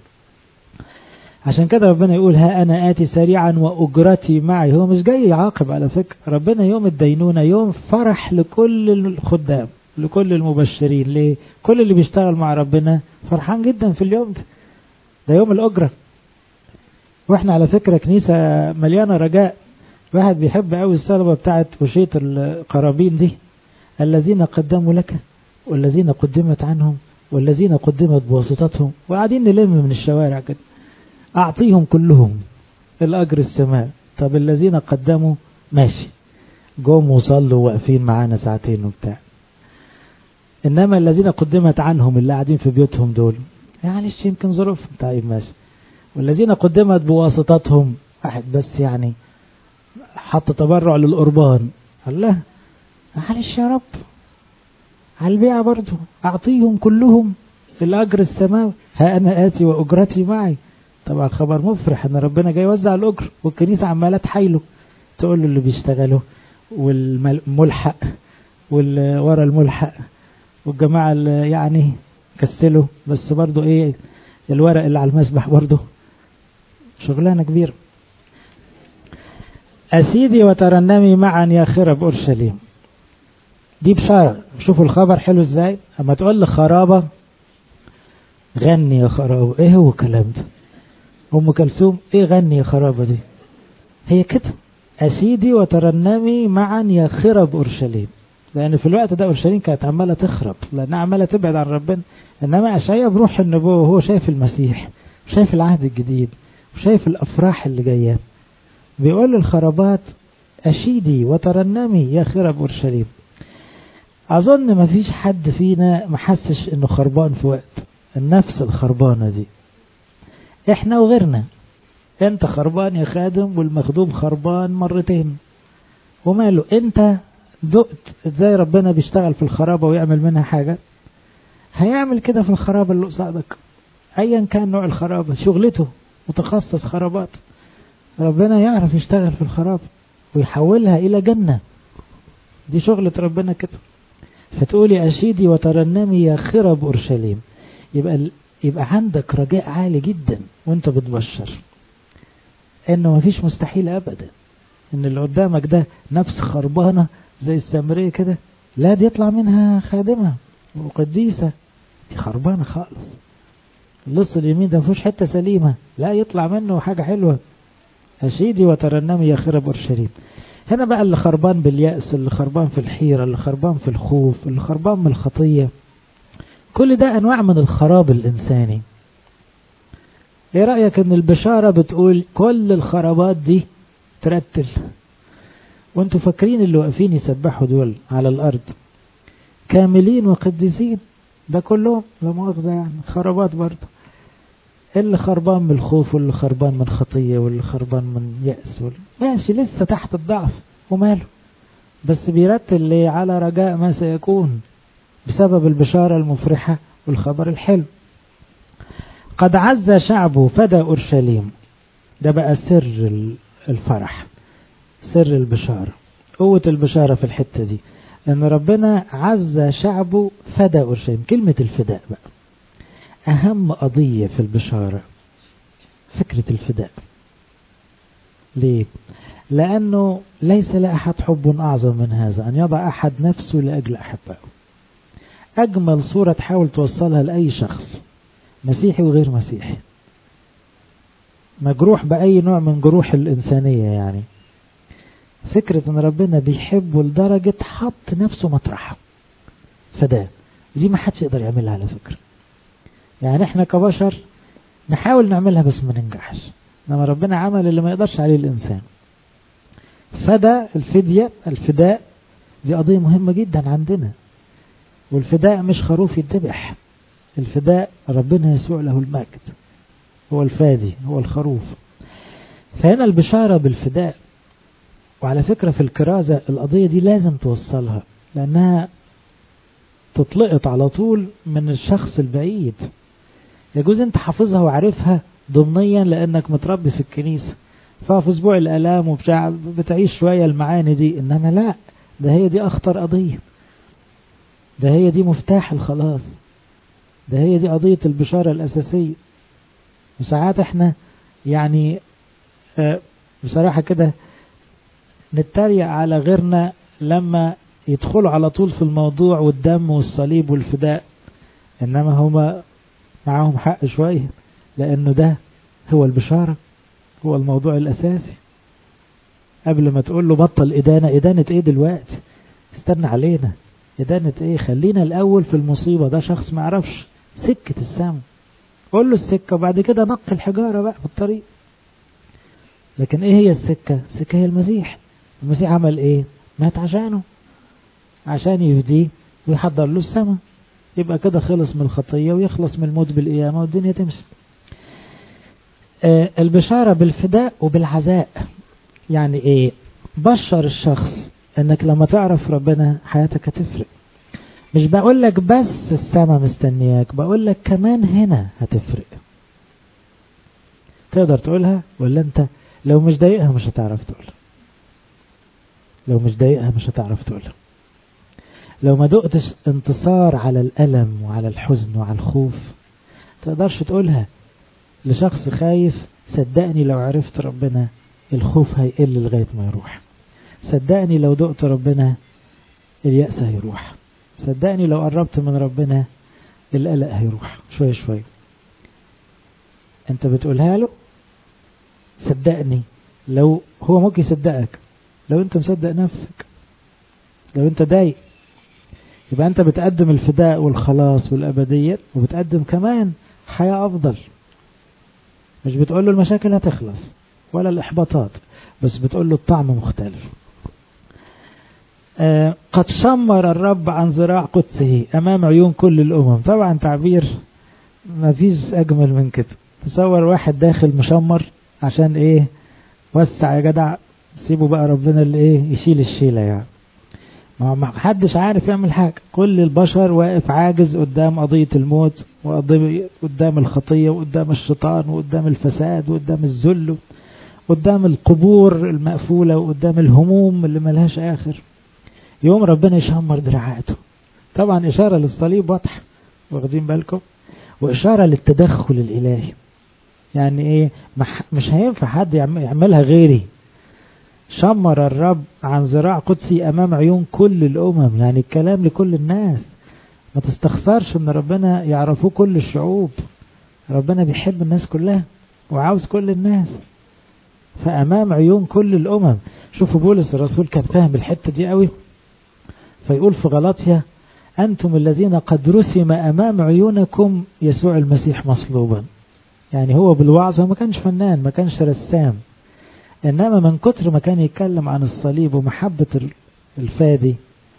عشان كده ربنا يقول ها أنا آتي سريعا وأجرتي معي. هو مش جاي يعاقب على فكرة، ربنا يوم الدينونة يوم فرح لكل الخدام، لكل المبشرين. ليه؟ كل اللي بيشتغل مع ربنا فرحان جدا في اليوم ده، ده يوم الأجرة. واحنا على فكرة كنيسة مليانة رجاء. واحد بيحب قوي الصلبة بتاعت وشية القرابين دي، الذين قدموا لك والذين قدمت عنهم والذين قدمت بواسطتهم، وقاعدين نلم من الشوارع كده، أعطيهم كلهم الأجر السماء. طب الذين قدموا ماشي، جم وصلوا واقفين معانا ساعتين وبتاع، إنما الذين قدمت عنهم اللي قاعدين في بيوتهم دول يعني يمكن ظروفهم، طيب ماشي. والذين قدمت بواسطتهم واحد بس يعني حط تبرع للقربان، الله معلش يا رب على البيع برضه أعطيهم كلهم الأجر السماوي، ها أنا آتي وأجرتي معي. طبعا خبر مفرح ان ربنا جاي يوزع الأجر، والكنيسة عمالة تحايله، تقول له اللي بيشتغلوا والملحق والورا الملحق والجماعة اللي يعني كسلوا، بس برضو ايه الورق اللي على المسبح برضو شغلانة كبيرة. أسيدي وترنمي معا يا خرب أورشليم. دي بشارة. شوفوا الخبر حلو ازاي. اما تقول لي خرابة غني يا خرابة، ايه هو الكلام ده؟ أم كلثوم ايه غني يا خرابة دي؟ هي كده، أسيدي وترنمي معا يا خرب أورشليم. لأن في الوقت ده أورشليم كانت عمالة تخرب، لأنها عمالة تبعد عن ربنا. إنما أشعياء بروح النبوة وهو شايف المسيح، شايف العهد الجديد، وشايف الأفراح اللي جاية، بيقول الخرابات أشيدي وترنمي يا خرب أورشليم. أظن ما فيش حد فينا محسش إنه خربان في وقت النفس الخربانة دي، إحنا وغيرنا. أنت خربان يا خادم، والمخدوم خربان مرتين، وماله؟ أنت دقت ازاي ربنا بيشتغل في الخرابة ويعمل منها حاجة، هيعمل كده في الخرابة اللي قصادك ايا كان نوع الخرابة. شغلته متخصص خرابات، ربنا يعرف يشتغل في الخرابة ويحولها الى جنة. دي شغلة ربنا كده. فتقولي أشيدي وترنمي يا خرب أورشليم، يبقى يبقى عندك رجاء عالي جدا وانت بتبشر انه مفيش مستحيل ابدا ان اللي قدامك ده نفس خربانة زي السامرية كده، لا دي يطلع منها خادمة وقديسة، دي خربانة خالص. اللص اليمين ده مفيش حتة سليمة، لا يطلع منه حاجة حلوة. أشيدي وترنمي يا خرب أورشليم. هنا بقى اللي خربان باليأس، اللي خربان في الحيرة، اللي خربان في الخوف، اللي خربان من الخطية، كل ده أنواع من الخراب الإنساني. ايه رأيك ان البشارة بتقول كل الخرابات دي ترتل؟ وانتوا فاكرين اللي واقفين يسبحوا دول على الأرض كاملين وقديسين، ده كلهم لا مؤاخذة يعني خرابات برضه. اللي خربان من الخوف، واللي خربان من خطية، واللي خربان من يأس، ماشي لسه تحت الضعف وماله، بس بيرتل ليه؟ على رجاء ما سيكون بسبب البشارة المفرحة والخبر الحلو. قد عز شعبه فدى أورشليم، ده بقى سر الفرح، سر البشارة، قوة البشارة في الحتة دي ان ربنا عز شعبه فدى أورشليم. كلمة الفداء بقى اهم قضية في البشارة، فكرة الفداء. ليه؟ لانه ليس لأحد حب اعظم من هذا، ان يضع احد نفسه لاجل احبائه. اجمل صورة تحاول توصلها لاي شخص مسيحي وغير مسيحي، مجروح باي نوع من جروح الانسانية، يعني فكرة ان ربنا بيحبه لدرجة حط نفسه مطرحه فداه. دي ما حدش يقدر يعملها على فكرة، يعني احنا كبشر نحاول نعملها بس ما ننجحش، انما ربنا عمل اللي ما يقدرش عليه الانسان. فدى الفدية، الفداء دي قضية مهمة جدا عندنا. والفداء مش خروف يتذبح، الفداء ربنا يسوع له المجد هو الفادي، هو الخروف. فهنا البشارة بالفداء. وعلى فكرة في الكرازة القضية دي لازم توصلها، لأنها تطلقت على طول من الشخص البعيد. يجوز انت حافظها وعارفها ضمنيا لأنك متربي في الكنيسة، ففي أسبوع الآلام وبتاع بتعيش شوية المعاني دي، إنما لا، ده هي دي أخطر قضية، ده هي دي مفتاح الخلاص، ده هي دي قضية البشارة الأساسية. وساعات احنا يعني اه بصراحة كده نتريق على غيرنا لما يدخلوا على طول في الموضوع والدم والصليب والفداء، إنما هما معاهم حق شوية، لأنه ده هو البشارة، هو الموضوع الأساسي. قبل ما تقول له بطل إدانة، إدانة إيه دلوقتي؟ استنى علينا، إدانة إيه؟ خلينا الأول في المصيبة. ده شخص ما عرفش سكة السام، قول له السكة وبعد كده نق الحجارة بقى في الطريق. لكن إيه هي السكة؟ السكة هي المسيح. المسيح عمل إيه؟ مات عشانه، عشان يفديه ويحضر له السماء، يبقى كده خلص من الخطية ويخلص من الموت بالقيامة والدنيا تمشي. آه البشارة بالفداء وبالعزاء. يعني ايه؟ بشر الشخص انك لما تعرف ربنا حياتك هتفرق. مش بقول لك بس السماء مستنياك، بقول لك كمان هنا هتفرق. تقدر تقولها ولا انت لو مش ضايقها مش هتعرف تقولها؟ لو مش ضايقها مش هتعرف تقولها. لو ما دقتش انتصار على الألم وعلى الحزن وعلى الخوف تقدرش تقولها لشخص خايف. صدقني لو عرفت ربنا الخوف هيقل لغاية ما يروح. صدقني لو دقت ربنا اليأس هيروح. صدقني لو قربت من ربنا القلق هيروح شوية شوية. انت بتقولها له، صدقني لو هو ممكن يصدقك لو انت مصدق نفسك. لو انت ضايق يبقى انت بتقدم الفداء والخلاص والأبدية، وبتقدم كمان حياة أفضل. مش بتقول له المشاكل هتخلص ولا الإحباطات، بس بتقول له الطعم مختلف. آه قد شمر الرب عن ذراع قدسه أمام عيون كل الأمم. طبعا تعبير ما فيش أجمل من كده. تصور واحد داخل مشمر عشان إيه؟ وسع يا جدع، سيبه بقى ربنا اللي إيه يشيل الشيلة. يعني ما حدش عارف يعمل حاجة، كل البشر واقف عاجز قدام قضية الموت وقدام الخطية وقدام الشيطان وقدام الفساد وقدام الذل وقدام القبور المقفولة وقدام الهموم اللي ملهاش آخر. يوم ربنا يشمر دراعاته. طبعا إشارة للصليب واضحة، واخدين بالكم؟ وإشارة للتدخل الإلهي. يعني إيه؟ مش هينفع حد يعملها غيري. شمر الرب عن ذراع قدسي أمام عيون كل الأمم، يعني الكلام لكل الناس. ما تستخسرش ان ربنا يعرفوه كل الشعوب. ربنا بيحب الناس كلها وعاوز كل الناس. فأمام عيون كل الأمم. شوفوا بولس الرسول كان فاهم الحتة دي قوي، فيقول في غلاطيا أنتم الذين قد رسم أمام عيونكم يسوع المسيح مصلوبا. يعني هو بالوعظ ما كانش فنان، ما كانش رسام، إنما من كتر ما كان يتكلم عن الصليب ومحبة الفادي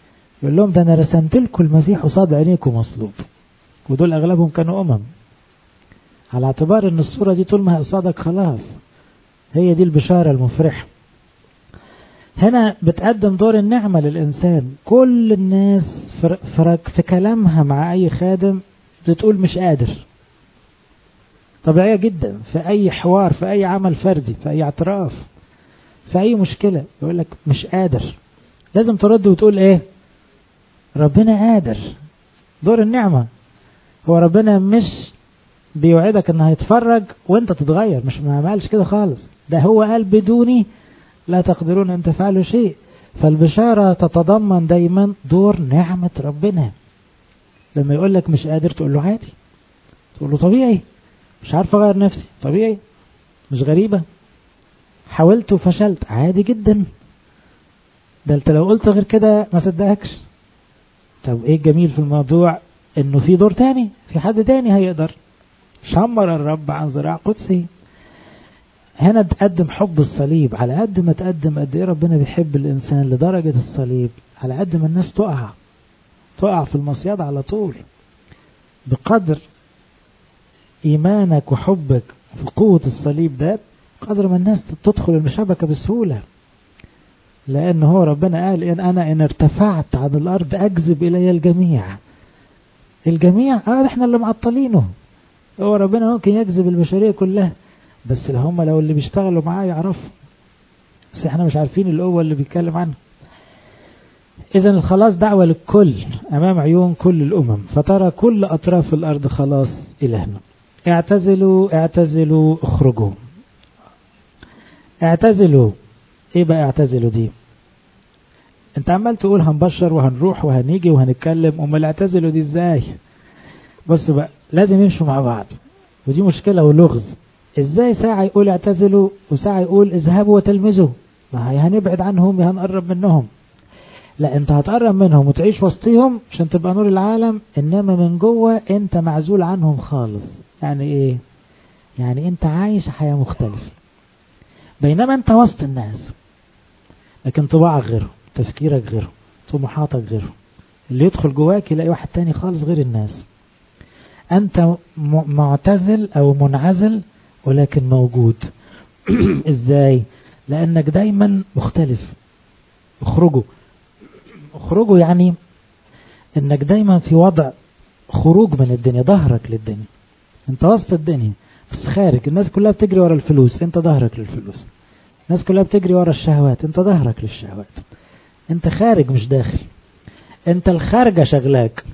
يقول لهم ده أنا رسمت لكم المسيح قصاد عينيكم مصلوب، ودول أغلبهم كانوا أمم، على اعتبار أن الصورة دي طول ما هي قصادك خلاص. هي دي البشارة المفرحة. هنا بتقدم دور النعمة للإنسان. كل الناس فرق في كلامها مع أي خادم بتقول مش قادر، طبيعية جدا. في أي حوار، في أي عمل فردي، في أي اعتراف، في أي مشكلة يقول لك مش قادر، لازم ترد وتقول إيه؟ ربنا قادر. دور النعمة. هو ربنا مش بيوعدك انه هيتفرج وانت تتغير، مش ما عملش كده خالص. ده هو قال بدوني لا تقدرون ان تفعلوا شيء. فالبشارة تتضمن دايما دور نعمة ربنا. لما يقول لك مش قادر تقول له عادي، تقول له طبيعي، مش عارف اغير نفسي، طبيعي، مش غريبة، حاولت وفشلت، عادي جدا. ده انت لو قلت غير كده ما صدقكش. طب ايه الجميل في الموضوع؟ انه في دور تاني، في حد تاني هيقدر. شمر الرب عن ذراع قدسي. هنا تقدم حب الصليب. على قد ما تقدم قد ايه ربنا بيحب الانسان لدرجة الصليب، على قد ما الناس تقع تقع في المصياد على طول. بقدر ايمانك وحبك في قوة الصليب ده، قدر ما الناس تدخل الشبكة بسهولة. لأن هو ربنا قال إن أنا إن ارتفعت عن الأرض أجذب إلي الجميع. الجميع آه إحنا اللي معطلينه. هو ربنا ممكن يجذب البشرية كلها، بس هم لو اللي بيشتغلوا معاه يعرفوا، بس إحنا مش عارفين القوة اللي بيتكلم عنه. إذن الخلاص دعوة للكل أمام عيون كل الأمم، فترى كل أطراف الأرض خلاص إلهنا. اعتزلوا اعتزلوا اخرجوا. اعتزلوا. ايه بقى اعتزلوا دي؟ انت عمال تقول هنبشر وهنروح وهنيجي وهنتكلم، امال اعتزلوا دي ازاي؟ بص بقى، لازم يمشوا مع بعض، ودي مشكلة ولغز. ازاي ساعة يقول اعتزلوا وساعة يقول اذهبوا وتلمذوا؟ ما هي هنبعد عنهم يا هنقرب منهم. لا، انت هتقرب منهم وتعيش وسطيهم عشان تبقى نور العالم، انما من جوه انت معزول عنهم خالص. يعني ايه؟ يعني انت عايش حياة مختلفة، بينما انت وسط الناس، لكن طباعك غيره، تفكيرك غيره، طموحاتك غيره. اللي يدخل جواك يلاقي واحد تاني خالص غير الناس. انت معتزل او منعزل ولكن موجود. ازاي؟ لانك دايما مختلف. اخرجوا اخرجوا يعني انك دايما في وضع خروج من الدنيا، ظهرك للدنيا. انت وسط الدنيا بس خارج. الناس كلها بتجري ورا الفلوس، انت ظهرك للفلوس. الناس كلها بتجري ورا الشهوات، انت ظهرك للشهوات. انت خارج مش داخل. انت الخارجة شغلاك.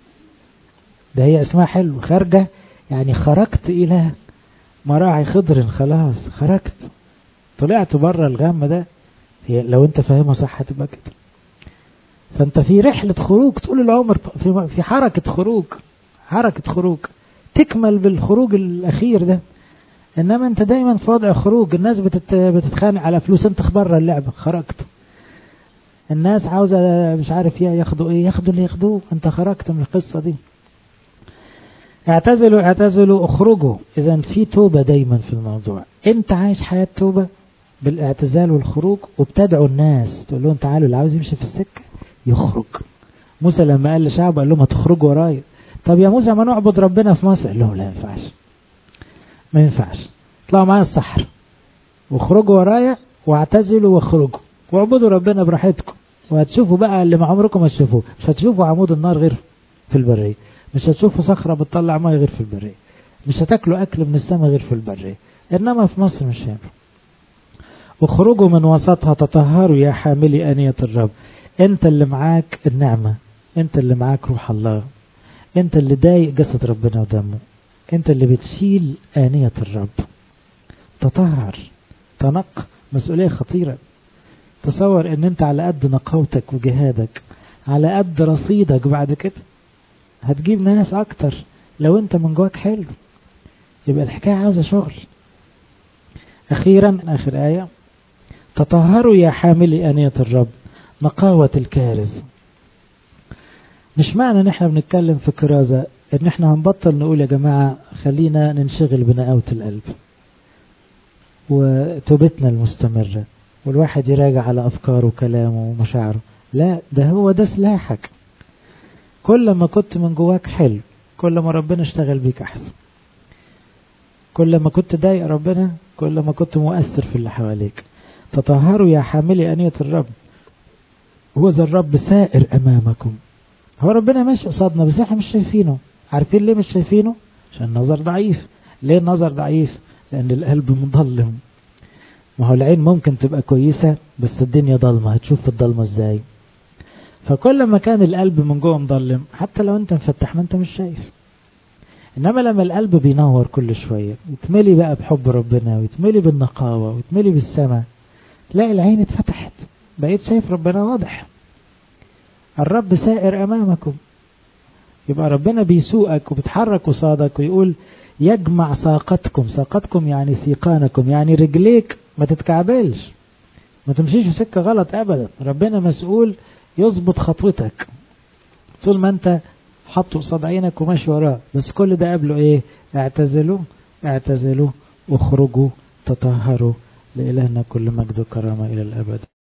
ده هي اسمها حلو، خارجة يعني خرجت الى مراعي خضر، خلاص خرجت، طلعت بره الغم ده. هي لو انت فاهمها صح هتبقى كده. فانت في رحلة خروج طول العمر، في في حركة خروج، حركة خروج تكمل بالخروج الاخير ده. انما انت دايما في وضع خروج. الناس بتت... بتتخانق على فلوس، انت خبر اللعبة، خرجت. الناس عاوزة مش عارف ياخدوا ايه، ياخدوا اللي ياخدوه، انت خرجت من القصة دي. اعتزلوا اعتزلوا اخرجوا. اذا في توبة دايما في الموضوع. انت عايش حياة توبة بالاعتزال والخروج، وبتدعو الناس تقول لهم تعالوا، اللي عاوز يمشي في السكة يخرج. موسى لما قال لشعبه قال لهم هتخرجوا ورايا. طب يا موسى ما نعبد ربنا في مصر؟ قال لهم لا ينفعش، ما ينفعش، اطلعوا معايا الصحراء واخرجوا ورايا واعتزلوا واخرجوا واعبدوا ربنا براحتكم، وهتشوفوا بقى اللي ما عمركم ما تشوفوه. مش هتشوفوا عمود النار غير في البرية، مش هتشوفوا صخرة بتطلع ماء غير في البرية، مش هتاكلوا أكل من السماء غير في البرية. إنما في مصر مش هينفع. اخرجوا من وسطها تطهروا يا حاملي آنية الرب. انت اللي معاك النعمة، انت اللي معاك روح الله، انت اللي ضايق جسد ربنا ودمه، انت اللي بتشيل آنية الرب. تطهر، تنق، مسؤولية خطيرة. تصور ان انت على قد نقاوتك وجهادك، على قد رصيدك بعد كده هتجيب ناس اكتر لو انت من جواك حلو. يبقى الحكاية عاوزة شغل. اخيرا اخر آية، تطهروا يا حاملي آنية الرب نقاوة الكارز. مش معنى ان احنا بنتكلم في كرازة ان احنا هنبطل نقول يا جماعة خلينا ننشغل بنقاوة القلب وتوبتنا المستمرة، والواحد يراجع على افكاره وكلامه ومشاعره. لا، ده هو ده سلاحك. كل ما كنت من جواك حلو كل ما ربنا اشتغل بيك احسن. كل ما كنت ضايق ربنا كل ما كنت مؤثر في اللي حواليك. تطهروا يا حاملي أنية الرب، هو ذا الرب سائر أمامكم. هو ربنا ماشي قصادنا بس احنا مش شايفينه. عارفين ليه مش شايفينه؟ عشان النظر ضعيف. ليه النظر ضعيف؟ لأن القلب مظلم. ما هو العين ممكن تبقى كويسة بس الدنيا ضلمة، هتشوف في الضلمة ازاي؟ فكل ما كان القلب من جوه مظلم حتى لو انت مفتح ما انت مش شايف. انما لما القلب بينور كل شوية يتملي بقى بحب ربنا ويتملي بالنقاوة ويتملي بالسماء، تلاقي العين اتفتحت، بقيت شايف ربنا واضح. الرب سائر أمامكم، يبقى ربنا بيسوقك وبتحرك قصادك ويقول يجمع ساقتكم. ساقتكم يعني سيقانكم، يعني رجليك ما تتكعبلش، ما تمشيش في سكة غلط أبدا. ربنا مسؤول يظبط خطوتك طول ما انت حطه قصاد عينك وماشي وراه. بس كل ده قبله ايه؟ اعتزلوا اعتزلوا واخرجوا تطهروا. لإلهنا كل مجد وكرامة إلى الأبد.